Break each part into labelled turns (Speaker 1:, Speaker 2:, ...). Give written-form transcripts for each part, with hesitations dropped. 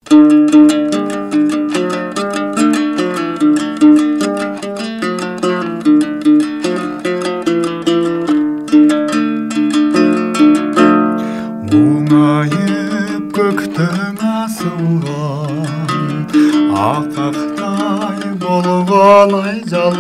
Speaker 1: Оңайып көктің асылған ақақтай болған ай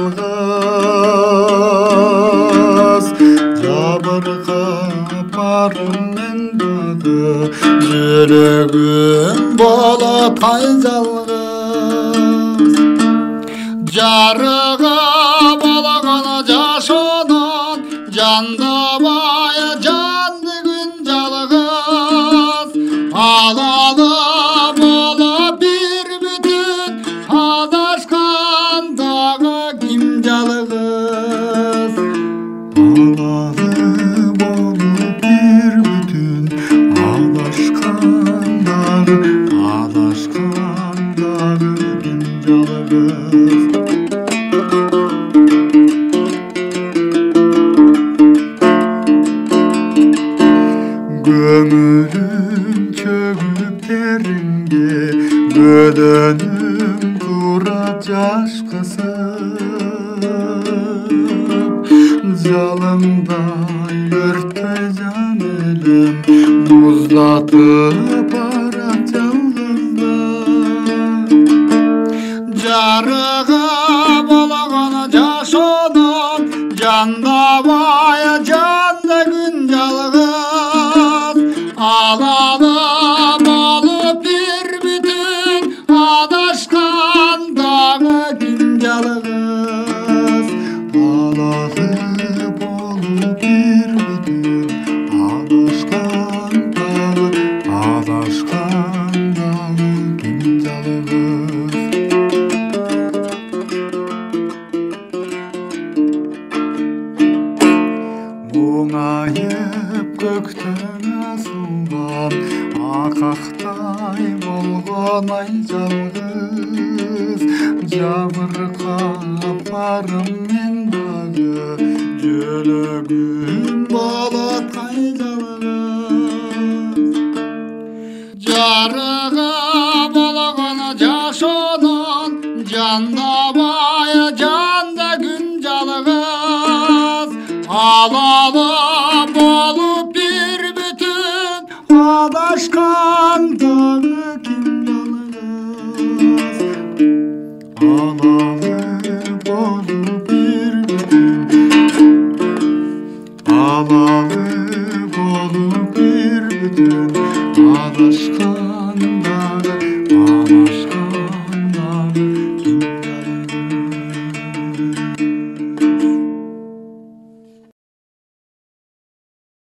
Speaker 1: жалғыз жабырқап барыммен дағы жүрегім болатай жалғыз жарыға болған жашынан жандабай жанды күн жалғыз алалы болып бір бүтін адашқандағы кім жалғыз алалы болып бір бүтін адашқандағы кім жалғыз көңілім чөгіп теріңге бөдөнім тура жаш қысып жалындай өрттай жан елім мұздатып барат жалғызды жарығы болған жашынан жандабай жанды күн жалғыз алалы болып бір бүтін адашқандағы кім жалғыз алалы болып бір бүтін адашқандағы кім жалғыз оңайып көктің асылған ақақтай болған ай жалғыз жабырқап барыммен дағы жүрегім болатай жалғыз жарығы болған жашынан жандабай